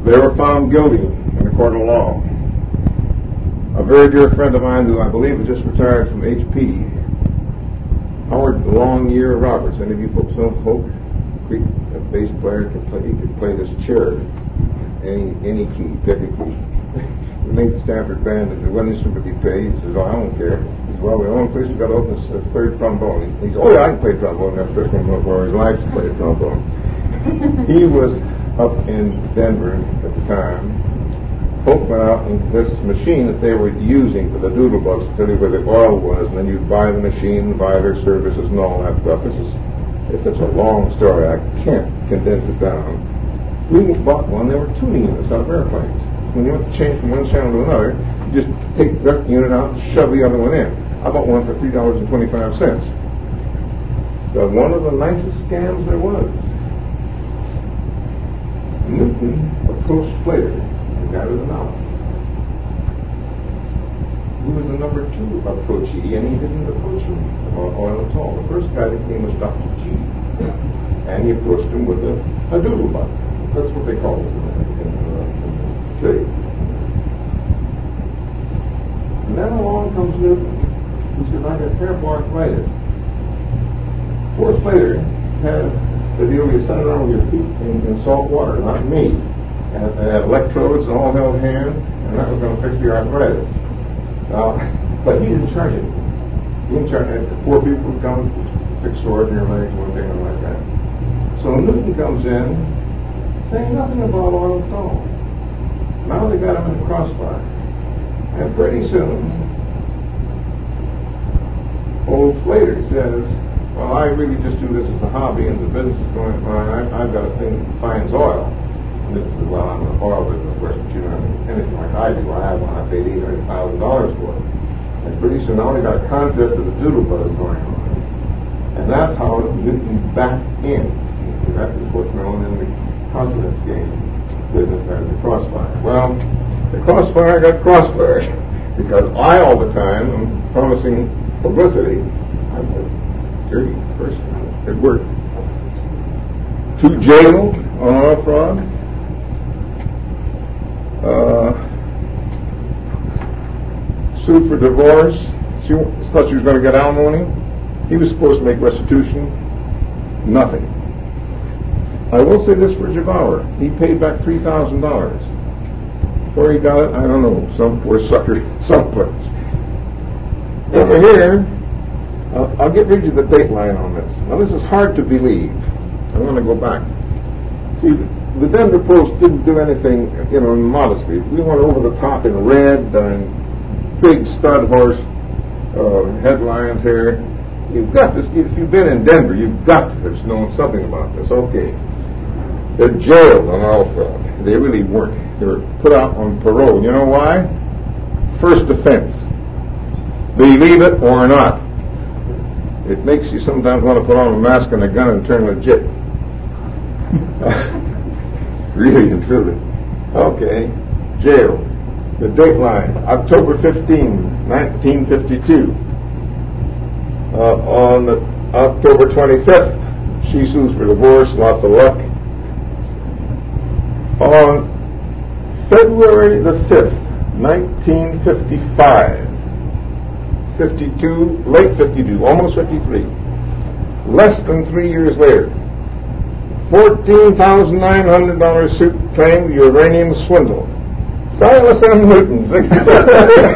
They were found guilty in a court of law. A very dear friend of mine, who I believe has just retired from HP, Howard Longyear Roberts. Any of you folks know Hope Creek, a bass player, he could play this chair, any key, pick a key. The Nathan Stanford Band is one instrument he paid. He says, "Oh, I don't care." He says, "Well, the only place we've got to open is the third trombone." He says, "Oh, yeah, I can play trombone." That's the first one where his life to play trombone. He was up in Denver at the time. Hope went out and this machine that they were using for the doodle bugs to tell you where the oil was, and then you'd buy the machine, buy their services and all that stuff. It's such a long story, I can't condense it down. We bought one, they were tuning units out of airplanes. When you want to change from one channel to another, you just take that unit out and shove the other one in. I bought one for $3.25. So one of the nicest scams there was. Newton approached Slater and got his analysis. He was the number 2 approachee, and he didn't approach him about oil at all. The first guy that came was Dr. G, and he approached him with a doodle bug. That's what they call it in trade. And then along comes Newton, who said, "I got terrible arthritis." Poor Slater had the deal where you set it on your feet in salt water, not me. And they had electrodes and all held hands, and that was going to fix the arthritis. But he didn't charge it. He didn't charge it. Poor people would come, fix sores in your legs, one thing like that. So Newton comes in, saying nothing about oil at all. Now they got him in a crossfire. And pretty soon, old Slater says, "Well, I really just do this as a hobby, and the business is going fine. I've got a thing that finds oil." And this is, "Well, I'm an oil business, of course, but you don't have anything like I do. I have one I paid $800,000 for it." And pretty soon, now they got a contest of the doodle buzz going on. And that's how Newton backed in. That is what's known in the confidence game business as the crossfire. Well, the crossfire got crossfired because I all the time am promising publicity. I'm a dirty person. It worked. 2 jailed on oil fraud. Sued for divorce. She thought she was going to get alimony. He was supposed to make restitution. Nothing. I will say this for Jabauer. He paid back $3,000. Where he got it, I don't know. Some poor sucker someplace. Over here, I'll get rid of the date line on this. Now, this is hard to believe. I want to go back. See, the Denver Post didn't do anything, modestly. We went over the top in red and big stud horse headlines here. You've got this. If you've been in Denver, you've got to have known something about this. Okay. They're jailed on oil fraud. They really weren't. They were put out on parole. You know why? First offense. Believe it or not. It makes you sometimes want to put on a mask and a gun and turn legit. Really and truly. Okay. Jail. The dateline, October 15, 1952. On October 25th, she sues for divorce, lots of luck. On February the 5th, 1955, 52, late 52, almost 53, less than 3 years later, $14,900 suit claimed uranium swindle. Silas M. Newton, 67.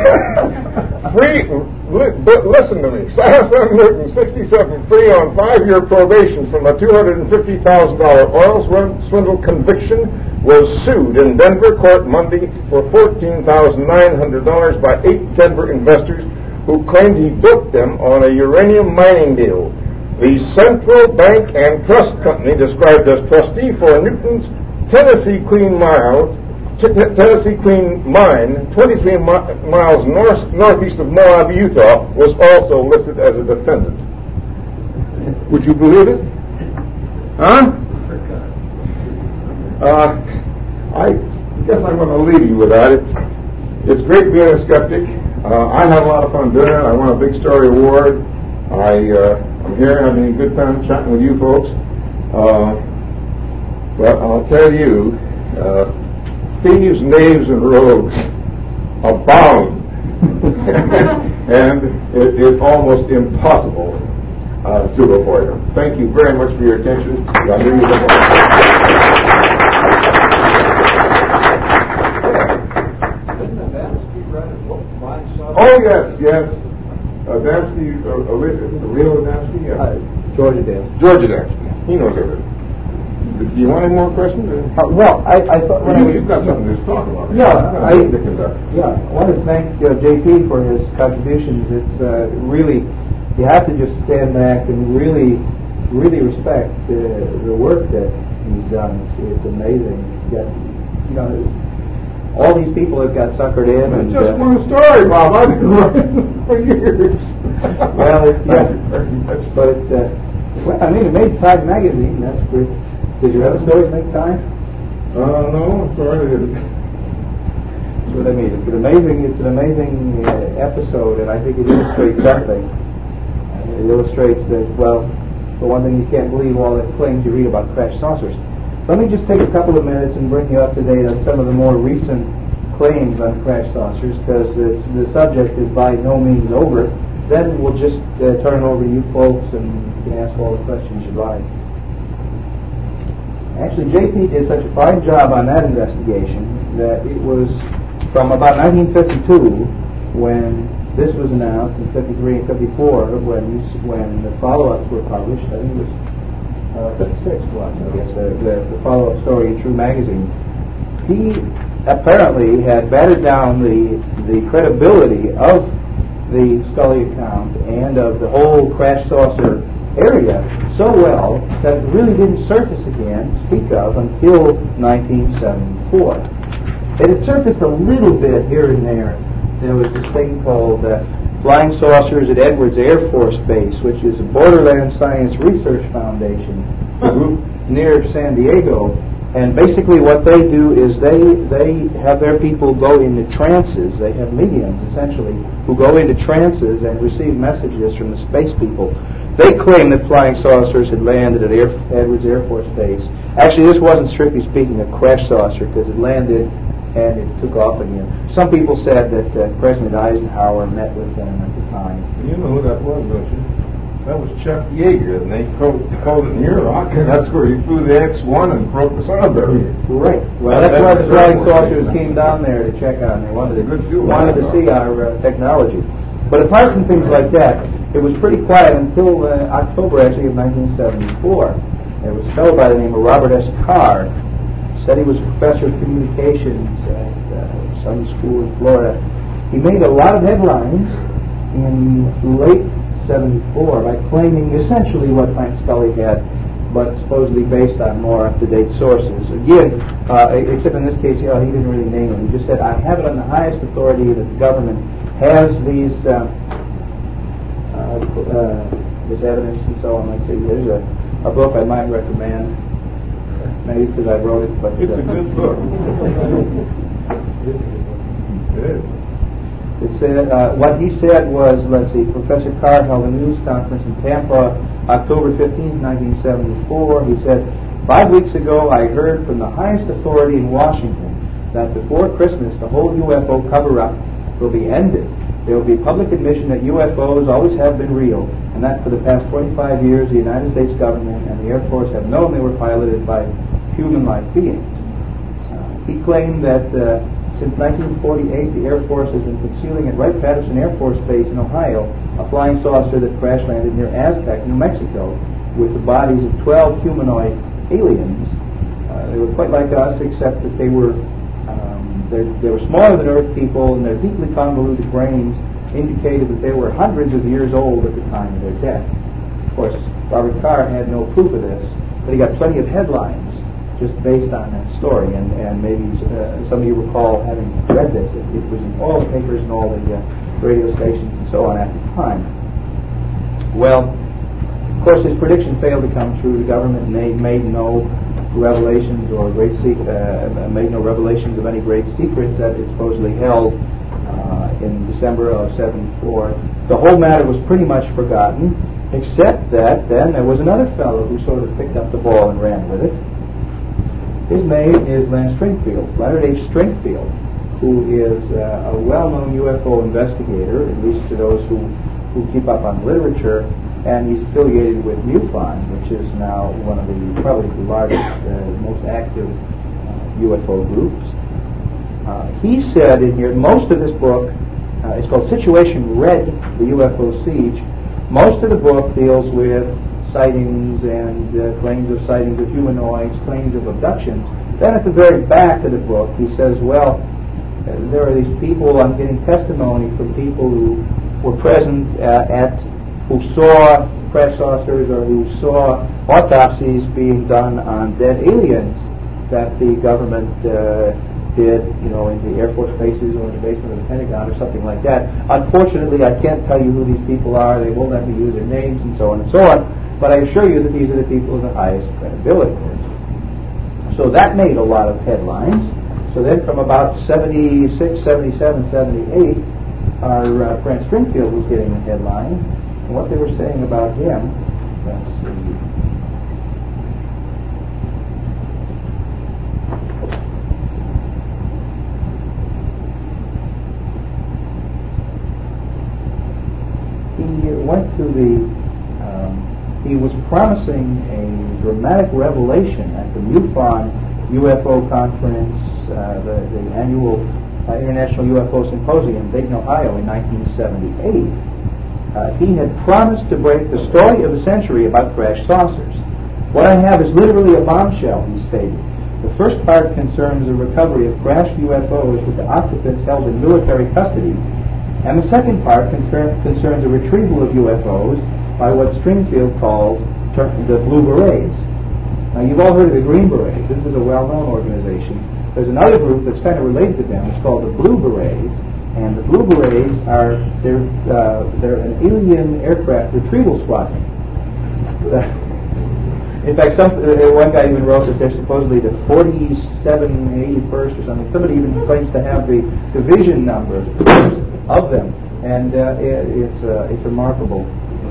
But listen to me. Silas M. Newton, 67, free on 5-year probation from a $250,000 oil swindle conviction, was sued in Denver court Monday for $14,900 by 8 Denver investors who claimed he booked them on a uranium mining deal. The Central Bank and Trust Company, described as trustee for Newton's Tennessee Queen Mine, 23 miles northeast of Moab, Utah, was also listed as a defendant. Would you believe it? Huh? I guess I'm going to leave you with that. It's great being a skeptic. I had a lot of fun doing it. I won a big story award. I'm here having a good time chatting with you folks. But I'll tell you, thieves, knaves, and rogues abound. And it is almost impossible to avoid them. Thank you very much for your attention. Oh, yes. Adamski, Leo Adamski? Yeah. George Adamski. George Adamski. He knows everything. Do you want any more questions? Well, I thought... You've got something to talk about. Yeah, I want to thank JP for his contributions. It's really... You have to just stand back and really respect the work that he's done. It's amazing. All these people have got suckered in. And just one story, Bob. I've been writing for years. Well, but it made Time magazine. That's great. Did your other stories make Time? No, I'm sorry, I didn't. That's what I mean. It's an amazing episode, and I think it illustrates something. It illustrates that, well, for one thing, you can't believe all the claims you read about crash saucers. Let me just take a couple of minutes and bring you up to date on some of the more recent claims on crash saucers, because the subject is by no means over. Then we'll just turn it over to you folks, and you can ask all the questions you like. Actually, JP did such a fine job on that investigation that it was from about 1952 when this was announced, in 53 and 54 when the follow-ups were published. I think it was 56 was, I guess, the follow-up story in True Magazine. He apparently had battered down the credibility of the Scully account and of the whole crash saucer area so well that it really didn't surface again, speak of, until 1974. It had surfaced a little bit here and there. There was this thing called Flying Saucers at Edwards Air Force Base, which is a Borderland Science Research Foundation near San Diego. And basically what they do is they have their people go into trances. They have mediums, essentially, who go into trances and receive messages from the space people. They claim that flying saucers had landed at Edwards Air Force Base. Actually, this wasn't strictly speaking a crash saucer, because it landed and it took off again. Some people said that President Eisenhower met with them at the time. You know who that was, don't you? That was Chuck Yeager, and they called it New Rock, and that's where he flew the X-1 and broke the sound barrier. Right. Well, that's why the flying saucers came down there to check on. They wanted to see our technology. But apart from things like that, it was pretty quiet until October, actually, of 1974. There was a fellow by the name of Robert S. Carr. Said he was a professor of communications at some school in Florida. He made a lot of headlines in late 74 by claiming essentially what Frank Scully had, but supposedly based on more up-to-date sources. Again, except in this case, he didn't really name them. He just said, I have it on the highest authority that the government has this evidence and so on. Like, there's a book I might recommend. Maybe because I wrote it, but it's a good book. It said what he said was, let's see, Professor Carr held a news conference in Tampa, October 15, 1974. He said, 5 weeks ago, I heard from the highest authority in Washington that before Christmas, the whole UFO cover-up will be ended. There will be public admission that UFOs always have been real, and that for the past 25 years, the United States government and the Air Force have known they were piloted by human-like beings. He claimed that since 1948, the Air Force has been concealing at Wright-Patterson Air Force Base in Ohio a flying saucer that crash-landed near Aztec, New Mexico, with the bodies of 12 humanoid aliens. They were quite like us, except that they were smaller than Earth people, and their deeply convoluted brains indicated that they were hundreds of years old at the time of their death. Of course, Robert Carr had no proof of this, but he got plenty of headlines just based on that story, and maybe some of you recall having read this. It was in all the papers and all the radio stations and so on at the time. Well, of course, his prediction failed to come true. The government made no revelations or made no revelations of any great secrets that it supposedly held in December of 74. The whole matter was pretty much forgotten, except that then there was another fellow who sort of picked up the ball and ran with it. His name is Leonard H. Stringfield, who is a well-known UFO investigator, at least to those who keep up on literature, and he's affiliated with MUFON, which is now one of the probably the largest, most active UFO groups. He said in here, most of this book, it's called Situation Red, the UFO Siege. Most of the book deals with sightings and claims of sightings of humanoids, claims of abductions. Then at the very back of the book, he says, well, there are these people, I'm getting testimony from people who were present who saw crash saucers or who saw autopsies being done on dead aliens that the government did, in the Air Force bases or in the basement of the Pentagon or something like that. Unfortunately, I can't tell you who these people are. They won't let me use their names and so on and so on. But I assure you that these are the people of the highest credibility. So that made a lot of headlines. So then from about 76, 77, 78, our friend Stringfield was getting a headline. And what they were saying about him, let's see. He went to he was promising a dramatic revelation at the MUFON UFO conference, the annual International UFO Symposium in Dayton, Ohio in 1978. He had promised to break the story of the century about crash saucers. What I have is literally a bombshell, he stated. The first part concerns the recovery of crashed UFOs with the occupants held in military custody, and the second part concerns the retrieval of UFOs by what Stringfield calls the Blue Berets. Now, you've all heard of the Green Berets. This is a well-known organization. There's another group that's kind of related to them. It's called the Blue Berets, and the Blue Berets they're an alien aircraft retrieval squadron. In fact, one guy even wrote that they're supposedly the 4781st or something. Somebody even claims to have the division number of them, and it's remarkable.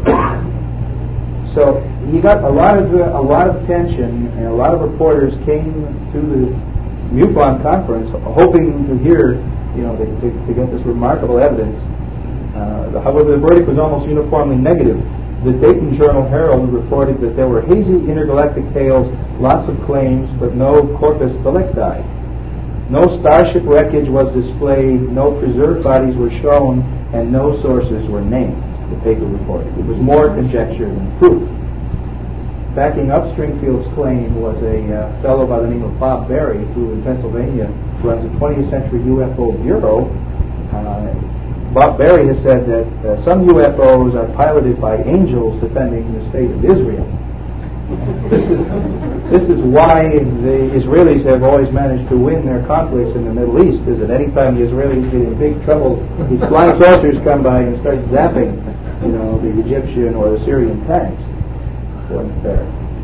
So he got a lot of attention, and a lot of reporters came to the MUFON conference hoping to hear, to get this remarkable evidence. However, the verdict was almost uniformly negative. The Dayton Journal-Herald reported that there were hazy intergalactic tales, lots of claims, but no corpus delicti. No starship wreckage was displayed, no preserved bodies were shown, and no sources were named, the paper reported. It was more conjecture than proof. Backing up Stringfield's claim was a fellow by the name of Bob Berry, who in Pennsylvania runs a 20th Century UFO Bureau. Bob Berry has said that some UFOs are piloted by angels defending the state of Israel. This is why the Israelis have always managed to win their conflicts in the Middle East, is that any time the Israelis get in big trouble, these flying saucers come by and start zapping, the Egyptian or the Syrian tanks. There.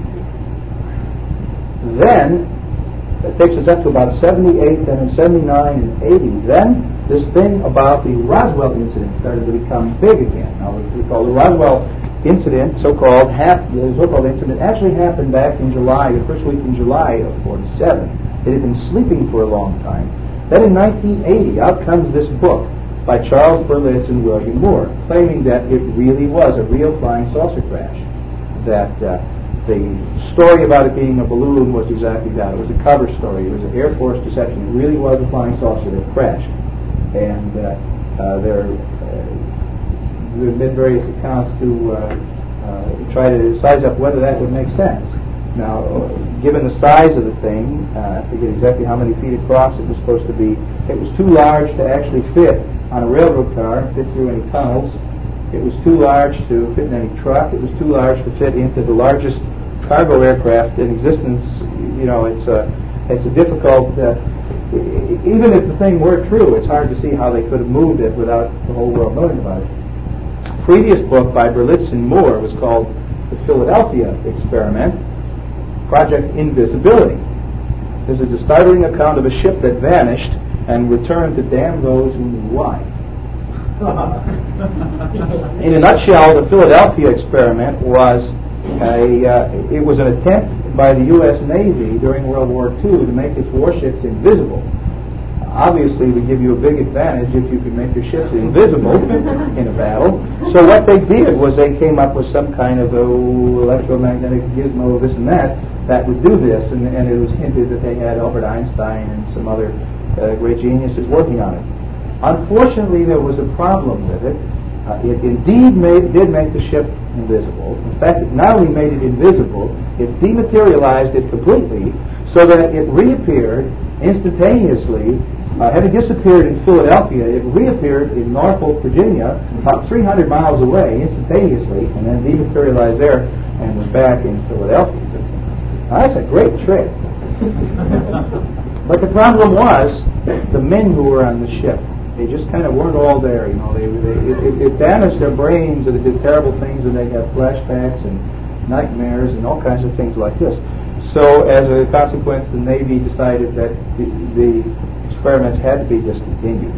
Then, that takes us up to about 78, then in 79 and 80. Then, this thing about the Roswell incident started to become big again. Now, we call the Roswell incident, so-called incident, actually happened back in July, the first week in July of 47. It had been sleeping for a long time. Then in 1980, out comes this book by Charles Berlitz and William Moore, claiming that it really was a real flying saucer crash. That the story about it being a balloon was exactly that. It was a cover story. It was an Air Force deception. It really was a flying saucer that crashed. And there have been various accounts to try to size up whether that would make sense. Now, given the size of the thing, I forget exactly how many feet across it was supposed to be. It was too large to actually fit on a railroad car, fit through any tunnels. It was too large to fit in any truck. It was too large to fit into the largest cargo aircraft in existence. It's a difficult. Even if the thing were true, it's hard to see how they could have moved it without the whole world knowing about it. A previous book by Berlitz and Moore was called The Philadelphia Experiment, Project Invisibility. This is a startling account of a ship that vanished and returned to damn those who knew why. In a nutshell, the Philadelphia Experiment was an attempt by the U.S. Navy during World War II to make its warships invisible. Obviously, would give you a big advantage if you could make your ships invisible in a battle. So what they did was they came up with some kind of electromagnetic gizmo, this and that would do this. And it was hinted that they had Albert Einstein and some other great geniuses working on it. Unfortunately, there was a problem with it. It indeed did make the ship invisible. In fact, it not only made it invisible, it dematerialized it completely so that it reappeared instantaneously. Having disappeared in Philadelphia, it reappeared in Norfolk, Virginia, about 300 miles away instantaneously, and then dematerialized there and was back in Philadelphia. Now, that's a great trick. But the problem was the men who were on the ship. They just kind of weren't all there, you know. It damaged their brains, and it did terrible things, and they had flashbacks and nightmares and all kinds of things like this. So, as a consequence, the Navy decided that the experiments had to be discontinued.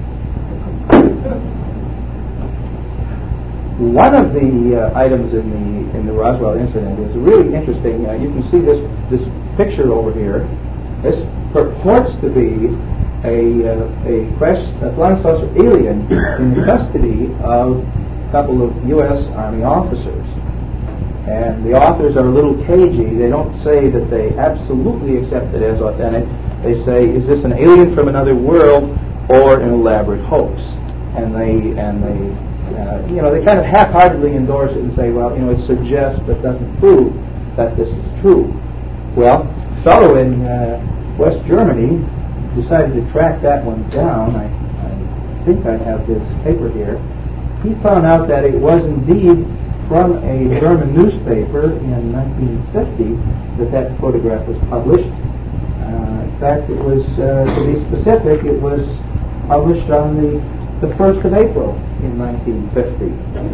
One of the items in the Roswell incident is really interesting. You can see this picture over here. This purports to be a flying saucer alien in the custody of a couple of U.S. Army officers. And the authors are a little cagey. They don't say that they absolutely accept it as authentic. They say, is this an alien from another world or an elaborate hoax? And they kind of half-heartedly endorse it and say, well, it suggests but doesn't prove that this is true. Well, a fellow in West Germany decided to track that one down. I think I have this paper here. He found out that it was indeed from a German newspaper in 1950 that photograph was published. In fact, it was, to be specific, it was published on the 1st of April in 1950.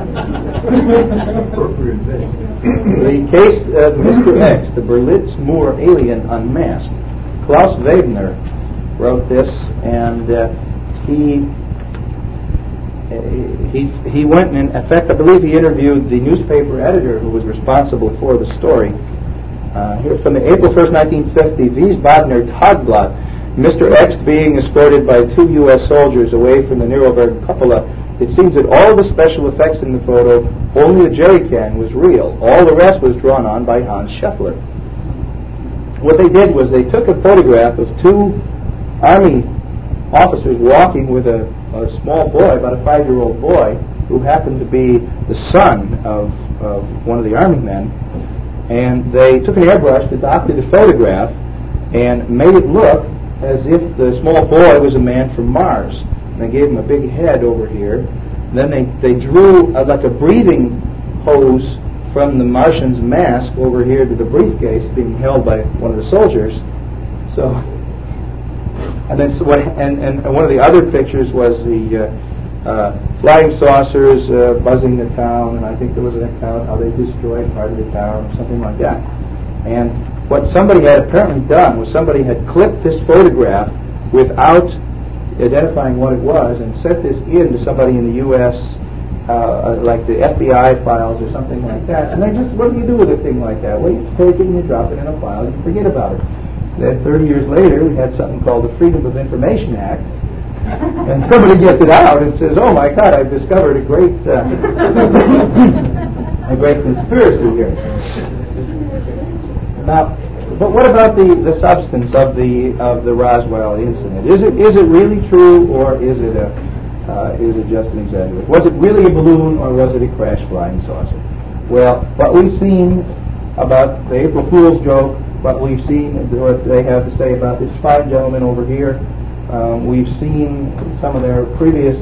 The case of Mr. X, the Berlitz-Moore alien unmasked. Klaus Wegener wrote this, and he went and, in fact, I believe he interviewed the newspaper editor who was responsible for the story. Here from the April 1st, 1950, Wiesbadener Tagblatt, Mr. X being escorted by 2 U.S. soldiers away from the Nürnberg cupola. It seems that all the special effects in the photo, only the jerry can was real. All the rest was drawn on by Hans Scheffler. What they did was they took a photograph of 2 Army officers walking with a small boy, about a 5-year-old boy, who happened to be the son of one of the Army men. And they took an airbrush, adopted a photograph, and made it look as if the small boy was a man from Mars. And they gave him a big head over here. And then they drew like a breathing hose from the Martian's mask over here to the briefcase being held by one of the soldiers. So, and one of the other pictures was the flying saucers buzzing the town, and I think there was an account how they destroyed part of the town or something like that. And what somebody had apparently done was somebody had clipped this photograph without identifying what it was and sent this in to somebody in the U.S., like the FBI files or something like that. And they just, what do you do with a thing like that? Well, you take it and you drop it in a file and you forget about it. Then 30 years later, we had something called the Freedom of Information Act. And somebody gets it out and says, "Oh my God, I've discovered a great conspiracy here." Now, but what about the substance of the Roswell incident? Is it really true, or is it just an exaggeration? Was it really a balloon, or was it a crash flying saucer? Well, what we've seen about the April Fool's joke, what we've seen, what they have to say about this fine gentleman over here. We've seen some of their previous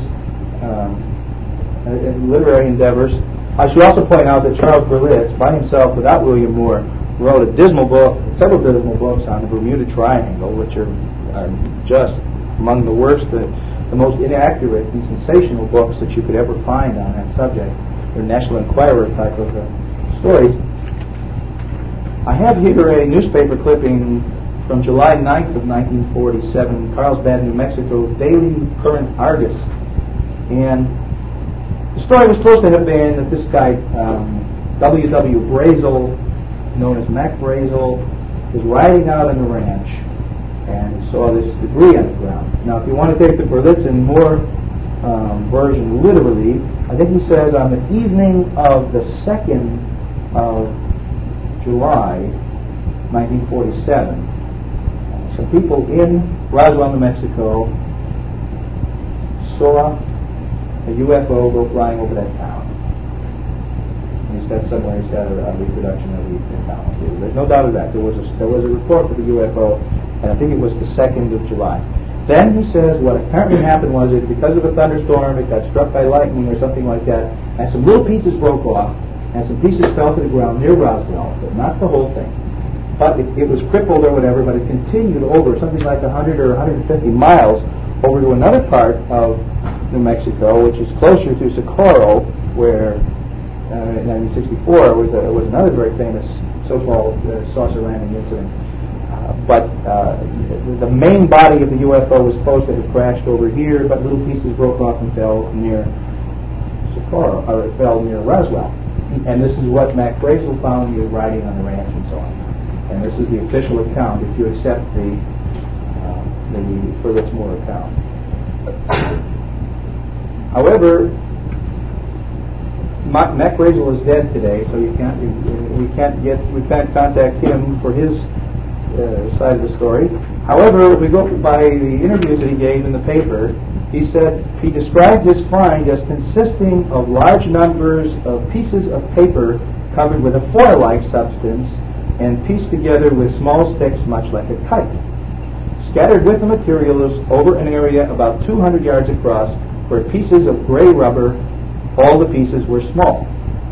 literary endeavors. I should also point out that Charles Berlitz, by himself, without William Moore, wrote several dismal books on the Bermuda Triangle, which are just among the worst, the most inaccurate and sensational books that you could ever find on that subject. They're National Enquirer type of stories. I have here a newspaper clipping from July 9th of 1947, Carlsbad, New Mexico, Daily Current Argus. And the story was supposed to have been that this guy, W.W. Brazel, known as Mac Brazel, is riding out on the ranch, and he saw this debris on the ground. Now, if you want to take the Berlitzin Moore version literally, I think he says on the evening of the 2nd of July, 1947, some people in Roswell, New Mexico, saw a UFO go flying over that town. And he's got somewhere, he's got a reproduction of the account. There's no doubt of that. There was a report for the UFO, and I think it was the 2nd of July. Then he says what apparently happened was that because of a thunderstorm, it got struck by lightning or something like that, and some little pieces broke off, and some pieces fell to the ground near Roswell, but not the whole thing. But it was crippled or whatever, but it continued over something like 100 or 150 miles over to another part of New Mexico, which is closer to Socorro, where in 1964 was another very famous so-called saucer landing incident. But the main body of the UFO was supposed to have crashed over here, but little pieces broke off and fell near Socorro, or it fell near Roswell. And this is what Mac Brazel found. He was riding on the ranch and so on. And this is the official account, if you accept the Berlitz Moore account. However, Mac Brazel is dead today, so we can't contact him for his side of the story. However, if we go by the interviews that he gave in the paper, he said he described his find as consisting of large numbers of pieces of paper covered with a foil-like substance and pieced together with small sticks much like a kite. Scattered with the materials over an area about 200 yards across were pieces of gray rubber. All the pieces were small.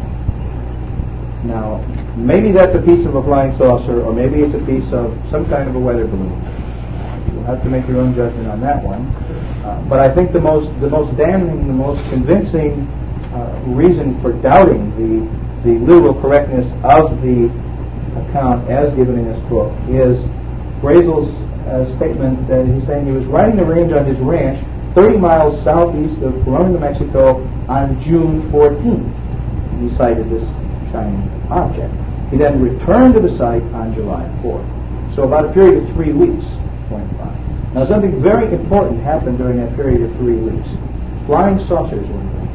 Now, maybe that's a piece of a flying saucer, or maybe it's a piece of some kind of a weather balloon. You'll have to make your own judgment on that one. But I think the most damning, the most convincing reason for doubting the literal correctness of the account as given in this book is Brazel's statement that he's saying he was riding the range on his ranch 30 miles southeast of Corona, New Mexico on June 14th. He sighted this shining object. He then returned to the site on July 4th. So about a period of 3 weeks went by. Now something very important happened during that period of 3 weeks. Flying saucers were invented.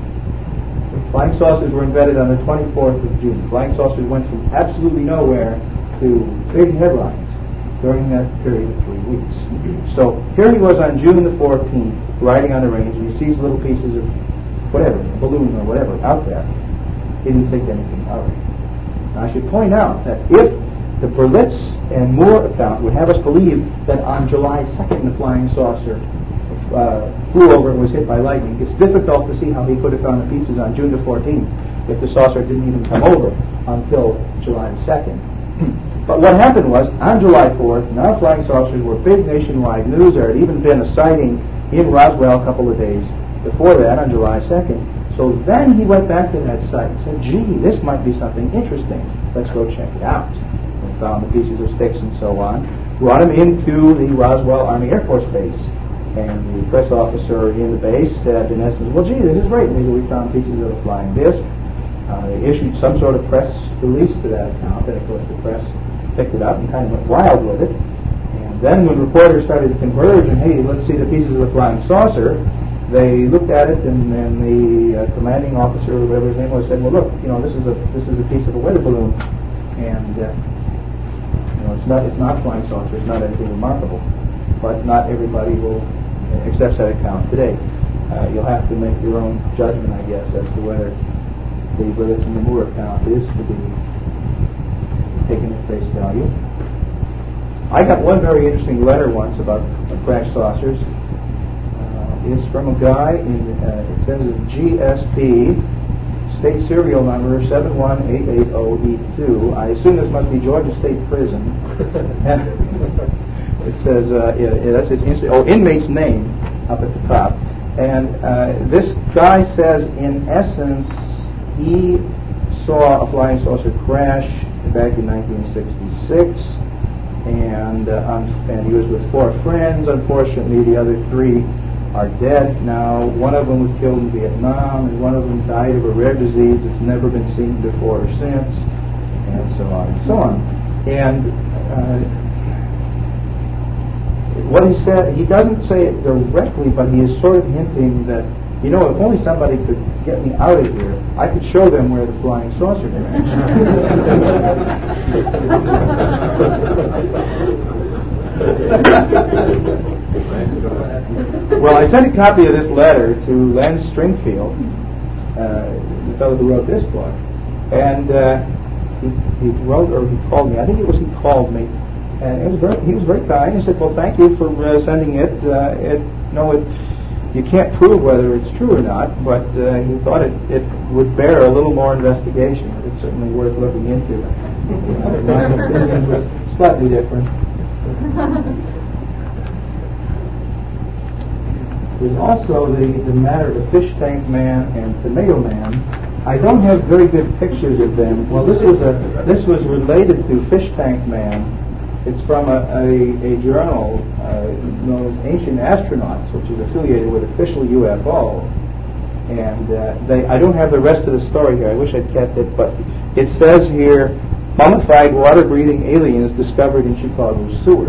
Flying saucers were invented on the 24th of June. Flying saucers went from absolutely nowhere to big headlines during that period of 3 weeks. So here he was on June the 14th, riding on the range, and he sees little pieces of whatever, a balloon or whatever, out there. He didn't think anything of it. Now I should point out that if the Berlitz and Moore account would have us believe that on July 2nd the flying saucer flew over and was hit by lightning, it's difficult to see how he could have found the pieces on June the 14th if the saucer didn't even come over until July 2nd. But what happened was, on July 4th, now flying saucers were big nationwide news. There had even been a sighting in Roswell a couple of days before that, on July 2nd. So then he went back to that site and said, gee, this might be something interesting. Let's go check it out. And found the pieces of sticks and so on. Brought him into the Roswell Army Air Force Base. And the press officer in the base said, in essence, well, gee, this is great. Maybe we found pieces of a flying disc. They issued some sort of press release to that account, and of course the press picked it up and kind of went wild with it. And then when reporters started to converge and, hey, let's see the pieces of the flying saucer, they looked at it, and the commanding officer, or whatever his name was, said, well, look, this is a piece of a weather balloon, and it's not a flying saucer, it's not anything remarkable. But not everybody will accept that account today. You'll have to make your own judgment, I guess, as to whether the Berlitz and the Moore account is to be taken at face value. I got one very interesting letter once about crash saucers. It's from a guy it says GSP, state serial number 71880E2. I assume this must be Georgia State Prison. It says, that's his inmate's name up at the top. And this guy says, in essence, he saw a flying saucer crash back in 1966, and he was with 4 friends. Unfortunately, the other 3 are dead now. One of them was killed in Vietnam, and one of them died of a rare disease that's never been seen before or since, and so on and so on. And what he said, he doesn't say it directly, but he is sort of hinting that, you know, if only somebody could get me out of here, I could show them where the flying saucer crashed. Well, I sent a copy of this letter to Len Stringfield, the fellow who wrote this book, and he wrote, or he called me. I think it was he called me, and he was very kind. He said, "Well, thank you for sending it. You can't prove whether it's true or not, but he thought it would bear a little more investigation. It's certainly worth looking into." My opinion was slightly different. There's also the matter of the Fish Tank Man and Tomato Man. I don't have very good pictures of them. Well, this was related to Fish Tank Man. It's from a journal known as Ancient Astronauts, which is affiliated with Official UFO. And I don't have the rest of the story here. I wish I'd kept it, but it says here, mummified water-breathing aliens discovered in Chicago's sewer.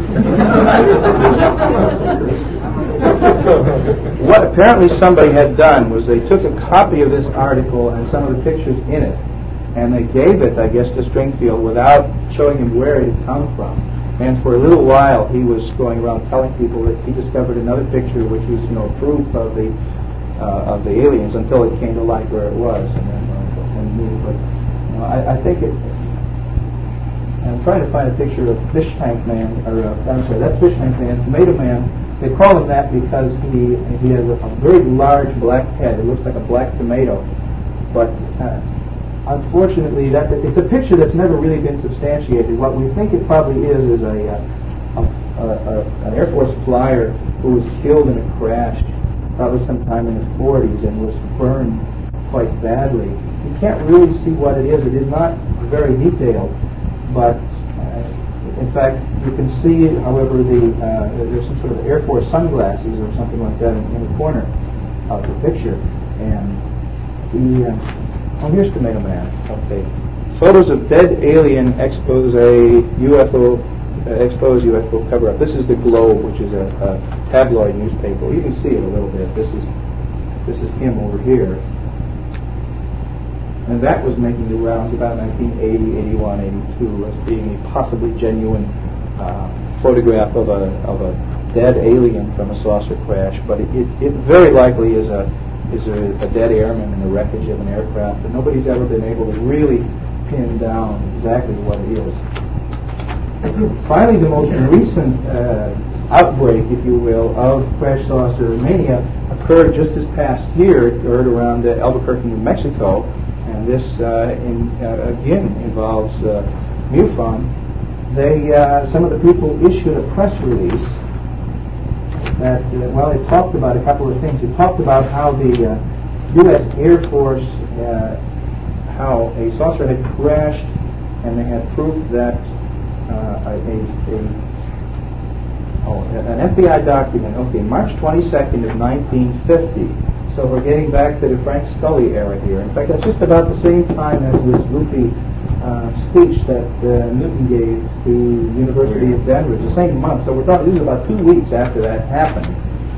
What apparently somebody had done was they took a copy of this article and some of the pictures in it, and they gave it, I guess, to Stringfield without showing him where it had come from. And for a little while, he was going around telling people that he discovered another picture, which was, proof of the aliens, until it came to light where it was, and then moved. But I think it. I'm trying to find a picture of Fish Tank Man, that's Fish Tank Man, Tomato Man. They call him that because he has a very large black head. It looks like a black tomato. But unfortunately, it's a picture that's never really been substantiated. What we think it probably is an Air Force flyer who was killed in a crash probably sometime in the 40s and was burned quite badly. You can't really see what it is. It is not very detailed. But in fact, you can see, however, there's some sort of Air Force sunglasses or something like that in the corner of the picture. And here's Tomato Man. Okay, photos of dead alien expose UFO cover-up. This is the Globe, which is a tabloid newspaper. You can see it a little bit. This is him over here. And that was making the rounds about 1980, 81, 82 as being a possibly genuine photograph of a dead alien from a saucer crash. But it very likely is a dead airman in the wreckage of an aircraft, and nobody's ever been able to really pin down exactly what it is. Finally, the most recent outbreak, if you will, of crash saucer mania occurred just this past year. It occurred around Albuquerque, New Mexico. And this again involves MUFON. Some of the people issued a press release that, they talked about a couple of things. They talked about how the U.S. Air Force, how a saucer had crashed, and they had proof that an FBI document, March 22nd of 1950. So we're getting back to the Frank Scully era here. In fact, that's just about the same time as this loopy speech that Newton gave to the University of Denver. It's the same month. So we're talking, this is about 2 weeks after that happened.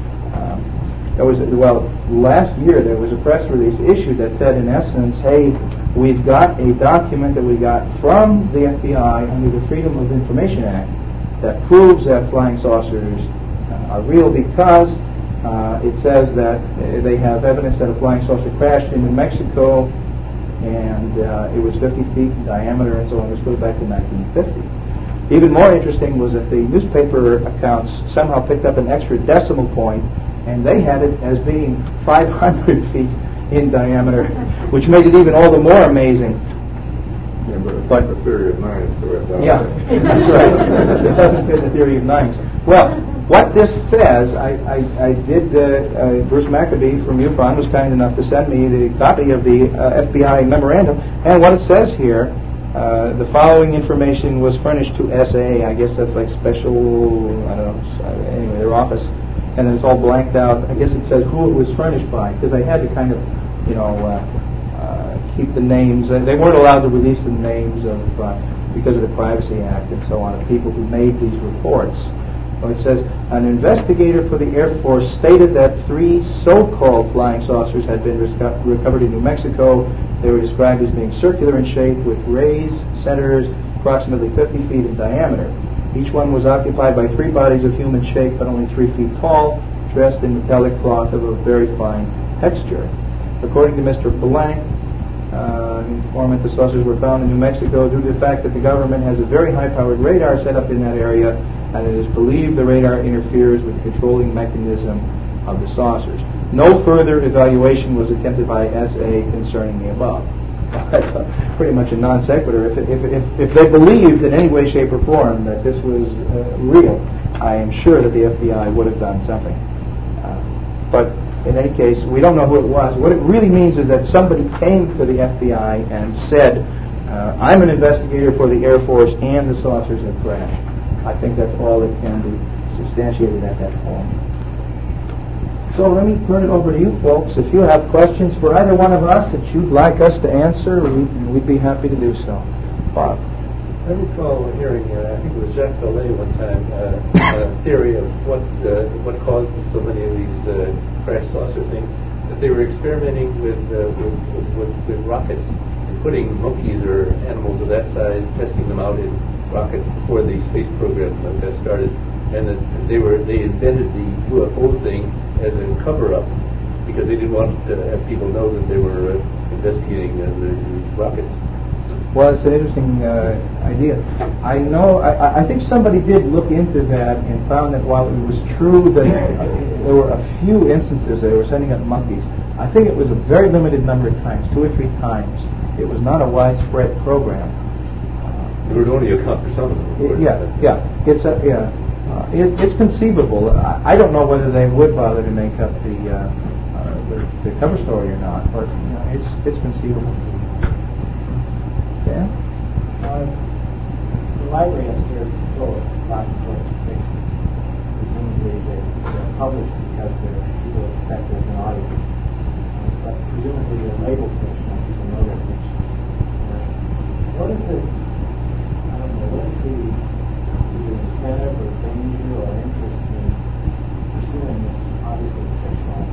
Last year there was a press release issued that said, in essence, hey, we've got a document that we got from the FBI under the Freedom of Information Act that proves that flying saucers are real because it says that they have evidence that a flying saucer crashed in New Mexico, and it was 50 feet in diameter, and so on. This goes back to 1950. Even more interesting was that the newspaper accounts somehow picked up an extra decimal point, and they had it as being 500 feet in diameter, which made it even all the more amazing. Yeah, but it's like the theory of nines. Yeah, that's right. It doesn't fit the theory of nines. Well, what this says, Bruce Maccabee from MUFON was kind enough to send me the copy of the FBI memorandum, and what it says here, the following information was furnished to SA, I guess that's like special, anyway, their office, and then it's all blanked out. I guess it says who it was furnished by, because I had to kind of, keep the names. They weren't allowed to release the names of because of the Privacy Act and so on, of people who made these reports. So it says, an investigator for the Air Force stated that 3 so-called flying saucers had been recovered in New Mexico. They were described as being circular in shape with raised centers approximately 50 feet in diameter. Each one was occupied by 3 bodies of human shape but only 3 feet tall, dressed in metallic cloth of a very fine texture. According to Mr. Blank, informant, the saucers were found in New Mexico due to the fact that the government has a very high-powered radar set up in that area, and it is believed the radar interferes with the controlling mechanism of the saucers. No further evaluation was attempted by SA concerning the above. That's pretty much a non sequitur. If they believed in any way, shape, or form that this was real, I am sure that the FBI would have done something. But in any case, we don't know who it was. What it really means is that somebody came to the FBI and said, I'm an investigator for the Air Force and the saucers have crashed. I think that's all that can be substantiated at that point. So let me turn it over to you folks. If you have questions for either one of us that you'd like us to answer, we'd be happy to do so. Bob. I recall hearing, I think it was Jacques Vallée one time, a theory of what caused so many of these crash saucer things, that they were experimenting with rockets, and putting monkeys or animals of that size, testing them out in rockets before the space program got started, and that they invented the UFO thing as a cover-up because they didn't want to have people know that they were investigating the rockets. Well, it's an interesting idea. I think somebody did look into that and found that while it was true that there were a few instances they were sending up monkeys, I think it was a very limited number of times, 2 or 3 times. It was not a widespread program. There was only a count for some of them. It's conceivable. I don't know whether they would bother to make up the cover story or not, but it's conceivable. Yeah. The library upstairs is full of lots of books. Presumably they're published because people expect there's an audience. But presumably the label section, people know that which. What is the incentive or danger or interest in pursuing this obviously fictional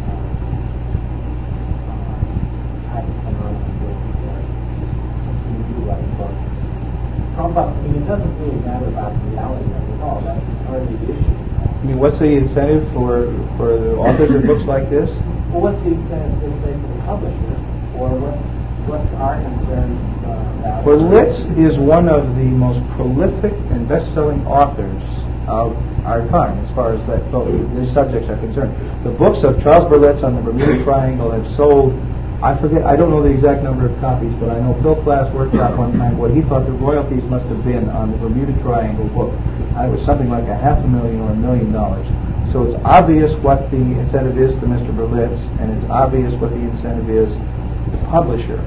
type of phenomenon where you do write books? It doesn't really matter about the reality of it all. That's part of the issue. I mean, what's the incentive for the authors of books like this? Well, what's the incentive, let's say, for the publisher? Or what's our concern about? Well, Litz is one of the most prolific and best-selling authors of our time, as far as these subjects are concerned. The books of Charles Berlitz on the Bermuda Triangle have sold, I don't know the exact number of copies, but I know Phil Klass worked out one time what he thought the royalties must have been on the Bermuda Triangle book. It was something like $500,000 or $1 million. So it's obvious what the incentive is to Mr. Berlitz, and it's obvious what the incentive is to the publisher.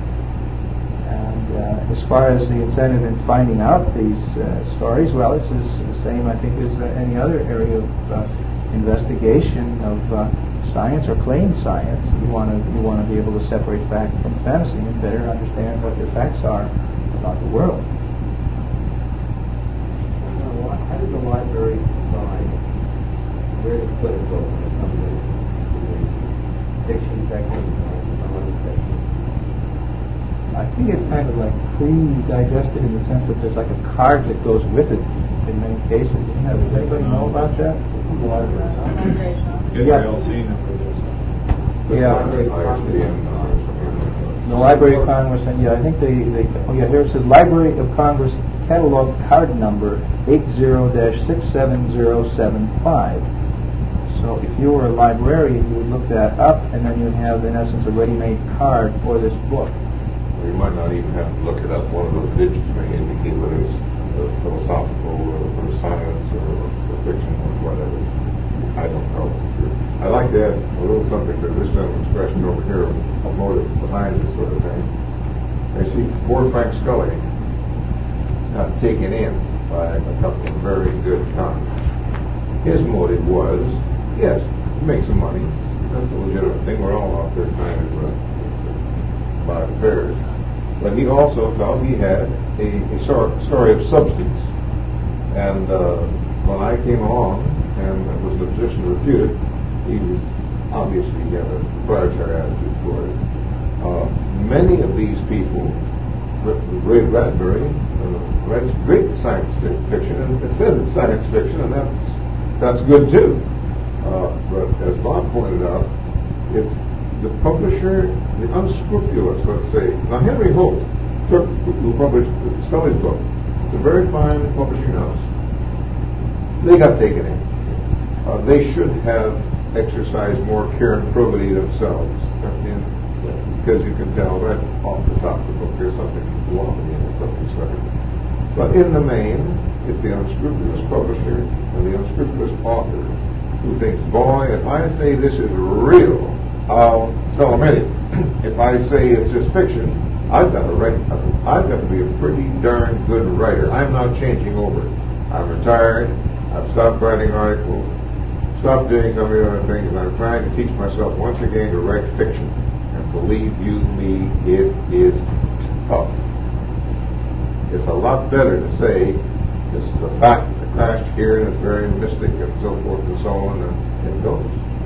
And as far as the incentive in finding out these stories, well, it's the same, I think, as any other area of investigation of science or claimed science. You want to be able to separate fact from fantasy and better understand what the facts are about the world. How did the library decide where to put a book when it comes to fiction technique or some other technique? I think it's kind of like pre-digested in the sense that there's like a card that goes with it in many cases. Does anybody know about that? The library. LC number. Yeah. The Library of Congress, and I think here it says Library of Congress catalog card number 80-67075. So if you were a librarian, you would look that up, and then you'd have, in essence, a ready-made card for this book. Or you might not even have to look it up. One of those digits may indicate whether it's philosophical or science or fiction or whatever. I don't know. I like to add a little something to this gentleman's question over here, a motive behind this sort of thing. I see poor Frank Scully not taken in by a couple of very good cons. His motive was, yes, to make some money. That's a legitimate thing. We're all out there trying to buy affairs. But he also felt he had story of substance. And when I came along and was in a position to refute it, he was obviously had a proprietary attitude toward it. Many of these people, Ray Bradbury, writes great science fiction, and it says it's science fiction, and that's good too. But as Bob pointed out, it's the publisher, the unscrupulous, let's say. Now Henry Holt, who published Scully's book, it's a very fine publishing house. They got taken in. They should have exercised more care and probity themselves. Because you can tell right off the top of the book there's something wrong in it, something certain. But in the main, it's the unscrupulous publisher and the unscrupulous author who thinks, boy, if I say this is real, I'll sell them anything. If I say it's just fiction, I've got to be a pretty darn good writer. I'm not changing over. I'm retired. I've stopped writing articles, stopped doing some of the other things, and I'm trying to teach myself once again to write fiction. And believe you me, it is tough. It's a lot better to say this is a fact that crashed here and it's very mystic and so forth and so on, and it goes.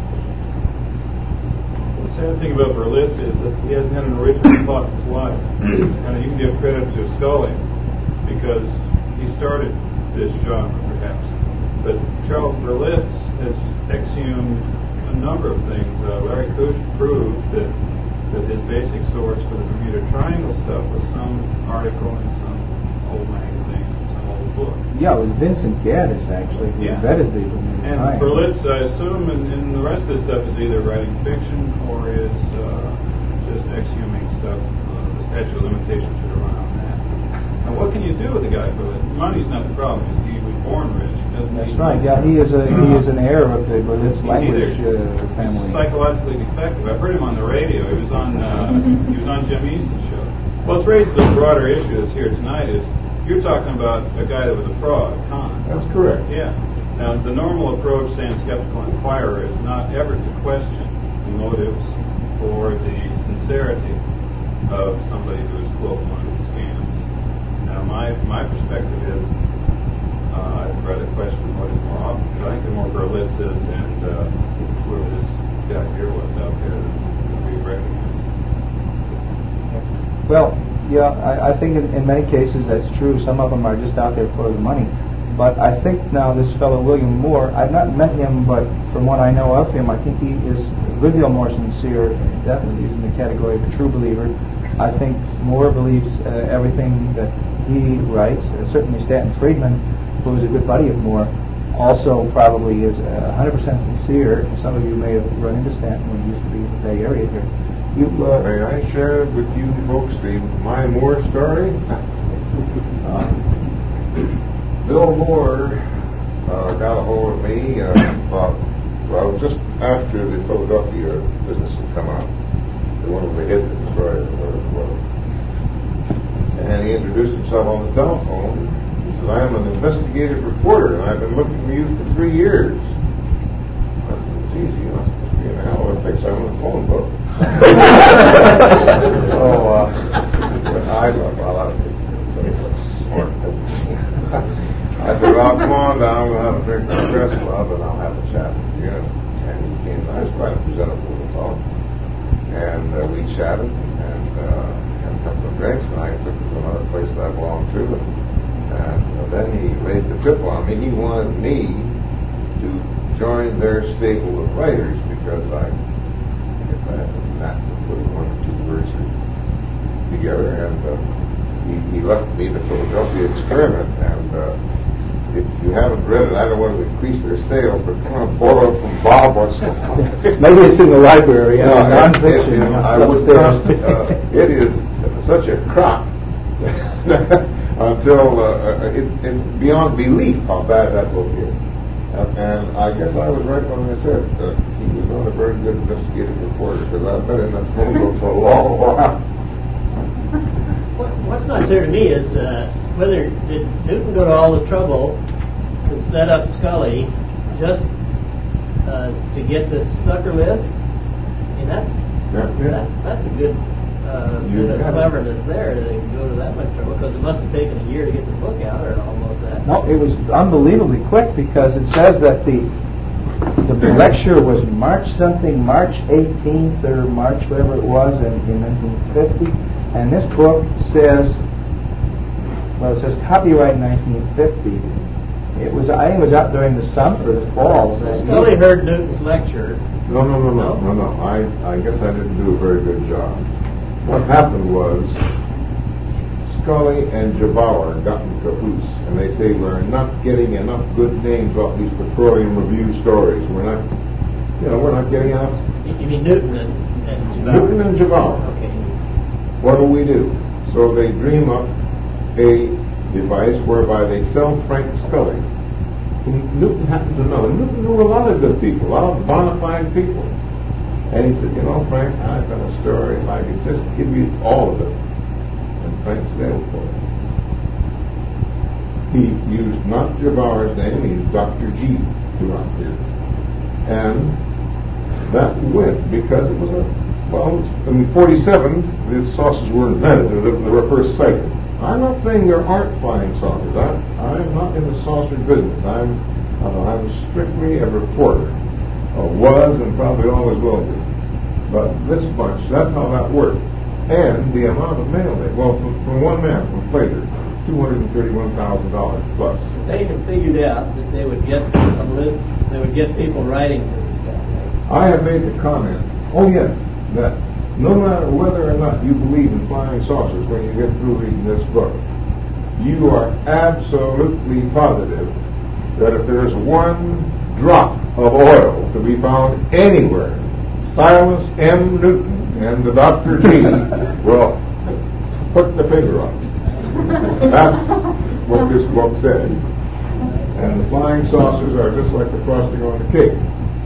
The sad thing about Berlitz is that he hasn't had an original thought in his life. And you can give credit to Scully because he started this genre, perhaps. But Charles Berlitz has exhumed a number of things. Larry Kuch proved that his basic source for the Bermuda Triangle stuff was some article in some old magazine, some old book. Yeah, it was Vincent Gaddis, actually, who invented the Bermuda And Triangle. Berlitz, I assume, and the rest of the stuff is either writing fiction or is just exhuming stuff. The statute of limitations should run on that. Now, what can you do with a guy Berlitz? Money's not the problem. He was born rich. That's right. Yeah, he is an heir of the Berlitz language family. He's psychologically defective. I've heard him on the radio. He was on Jim Easton's show. Well, it's raised the broader issue that's here tonight is you're talking about a guy that was a fraud, con. That's correct. Yeah. Now, the normal approach, saying skeptical inquirer, is not ever to question the motives or the sincerity of somebody who is quote among scams. Now, my perspective is I'd rather question the motives more often because I think the more Berlitz is and whoever this guy here was out there that we recognize. Well, yeah, I think in many cases that's true. Some of them are just out there for the money. But I think now this fellow William Moore, I've not met him, but from what I know of him, I think he is a good deal more sincere. Definitely he's in the category of a true believer. I think Moore believes everything that he writes. Certainly Stanton Friedman, who is a good buddy of Moore, also probably is 100% sincere. Some of you may have run into Stanton when he used to be in the Bay Area here. May I share with you folks my Moore story? Bill Moore got a hold of me just after the Philadelphia business had come out. One of the hit that destroyed it. And he introduced himself on the telephone. He said, I'm an investigative reporter, and I've been looking for you for 3 years. I said, geez, you must be in a hell of a fix. I'm in the phone book. I love a lot of things. Smart folks. I said, well, come on down. We'll have a drink at the press club, and I'll have a chat with you. And he came. I was quite a presentable little fellow. And we chatted and had a couple of drinks, and I took him to another place that I belonged to. And then he laid the tip on me. He wanted me to join their stable of writers because I guess I had a knack for putting 1 or 2 words together. And he left me the Philadelphia Experiment. And if you haven't read it, I don't want to increase their sales, but kind of borrow it from Bob or something. Maybe it's in the library. No, non-fiction. It is such a crop until it's beyond belief how bad that book is. And I guess I was right when I said he was not a very good investigative reporter because I've been in that phone book for a long while. What's not clear to me is whether did Newton go to all the trouble to set up Scully just to get this sucker list? I mean, that's a good bit of cleverness there. They can go to that much trouble because it must have taken a year to get the book out, or almost that. No, it was unbelievably quick because it says that the lecture was March 18th or March whatever it was in 1950, and this book says, well, it says copyright 1950. I think it was out during the summer or the fall. Scully heard Newton's lecture. No. I guess I didn't do a very good job. What happened was Scully and Jabauer got in cahoots, and they say we're not getting enough good names off these petroleum review stories. We're not getting enough. You mean Newton and Jabauer? Newton and Jabauer. Okay. What do? So they dream up a device whereby they sell Frank Scully, whom Newton happened to know. And Newton knew a lot of good people, a lot of bona fide people. And he said, Frank, I've got a story. If I could just give you all of it. And Frank sailed for it. He used not Jabauer's name, he used Dr. G throughout here. And that went because it was in 47, these saucers were invented, they were first sighted. I'm not saying there aren't flying saucers. I'm not in the saucer business. I'm strictly a reporter. Was and probably always will be. But this much, that's how that worked. And the amount of mail from one man, from Plater, $231,000 plus. They had figured out that they would get a list, they would get people writing to this guy. I have made the comment, that no matter whether or not you believe in flying saucers when you get through reading this book, you are absolutely positive that if there is one drop of oil to be found anywhere, Silas M. Newton and the Dr. G will put the finger on it. That's what this book says. And the flying saucers are just like the frosting on the cake.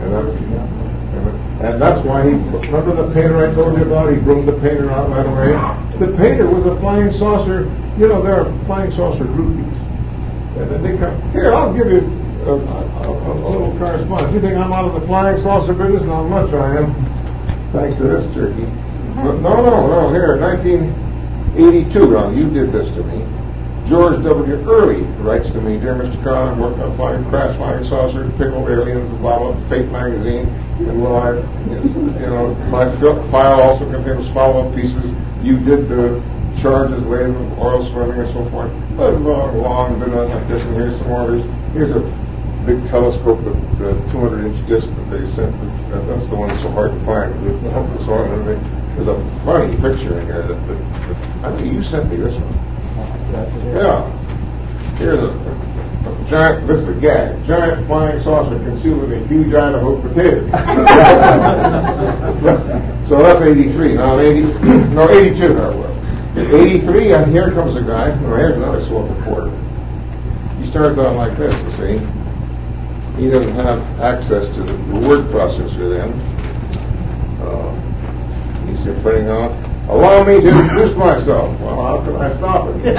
And that's why remember the painter I told you about? He brung the painter out right away. The painter was a flying saucer. There are flying saucer groupies. And then they come, here, I'll give you a little correspondence. You think I'm out of the flying saucer business? Not much I am, thanks to this turkey. But no, here, 1982, Ron, you did this to me. George W. Early writes to me, Dear Mr. Carr, I'm working on crash flying saucers, pickled aliens, blah, blah, Fate magazine, and my file also contains follow-up pieces. You did the charges laden with oil swimming and so forth. But long, been on like this, and here's some orders. Here's a big telescope with the 200-inch disc that they sent. That's the one that's so hard to find. There's a funny picture in here I think you sent me this one. Yeah. Here's a giant, this is a gag, giant flying saucer concealed in a huge Idaho potato. So that's 83. Now 82 that was. 83, and here comes a guy. Here's another slow reporter. He starts out like this, you see. He doesn't have access to the word processor then. He's putting out, allow me to introduce myself. Well, how can I stop it?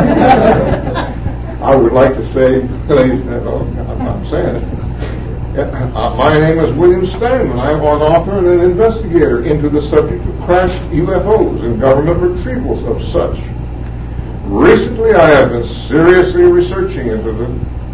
I would like to say, ladies and gentlemen, I'm saying it. My name is William Steinman. I'm an author and an investigator into the subject of crashed UFOs and government retrievals of such. Recently, I have been seriously researching into the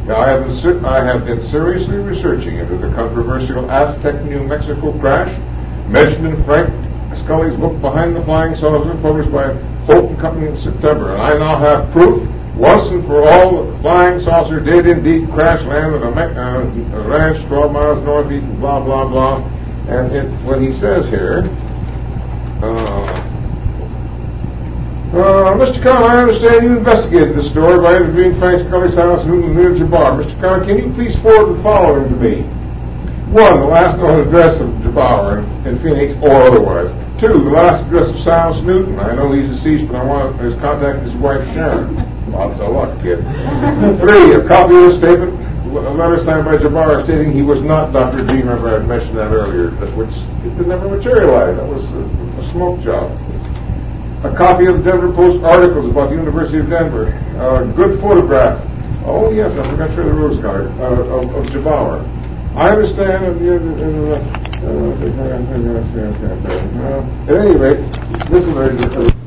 controversial Aztec, New Mexico crash mentioned in Frank Scully's book Behind the Flying Saucer, published by Holt & Company in September. And I now have proof, once and for all, that the flying saucer did indeed crash land at a ranch 12 miles northeast, blah, blah, blah. And what he says here, Mr. Kahn, I understand you investigated this story by interviewing Frank Scully's house and Neil Jabauer. Mr. Kahn, can you please forward the following to me? 1, the last known address of Jabauer in Phoenix or otherwise. 2, the last address of Silas Newton. I know he's deceased, but I want his contact his wife Sharon. Lots of luck, kid. 3, a copy of the statement, a letter signed by Jabauer stating he was not Dr. G. Remember I had mentioned that earlier, which it never materialized. That was a smoke job. A copy of the Denver Post articles about the University of Denver. A good photograph. Oh yes, I forgot to show the rose card of Jabauer. I understand in At any rate, this version